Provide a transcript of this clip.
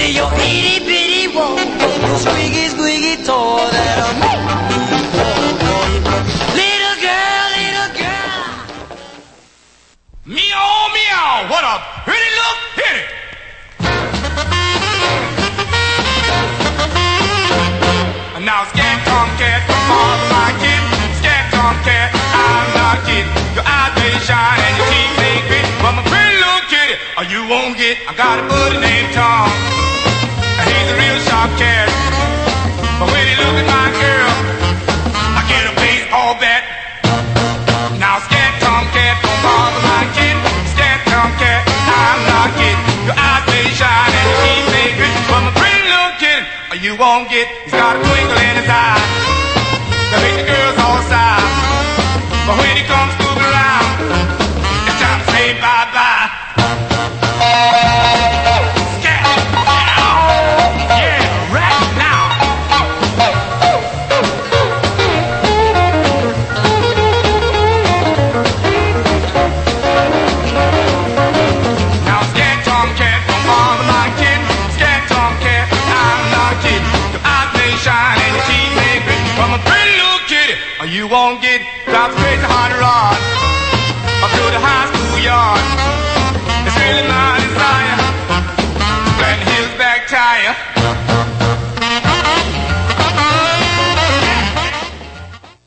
your itty bitty whoa, squeaky squeaky toy that'll make me fall. Little girl, meow meow, what a pretty look, hit it. Now scat tomcat, father my kid, scat tomcat, I'm not kidding. Your eyes they shine and your teeth they grit, but my pretty little kitty, you won't get. I got a buddy named Tom, and he's a real sharp cat. But when he look at my girl, I get a baseball bat. Now scat tomcat, father my kid, scat tomcat, I'm not kidding. Your eyes they shine and your teeth they grit, but my pretty little kitty, you won't get. He's got a twinkle in his eye that makes the girls all sigh. But when he comes moving around, it's time to say bye-bye. Scat, yeah, right now. Now scat tomcat, don't bother my kid. Scat tomcat, I'm not kidding. Your eyes may shine and your teeth may grit, from a pretty little kitty, you won't get. Drives crazy hard rod up to the high school yard. It's really my desire to plant his back tire.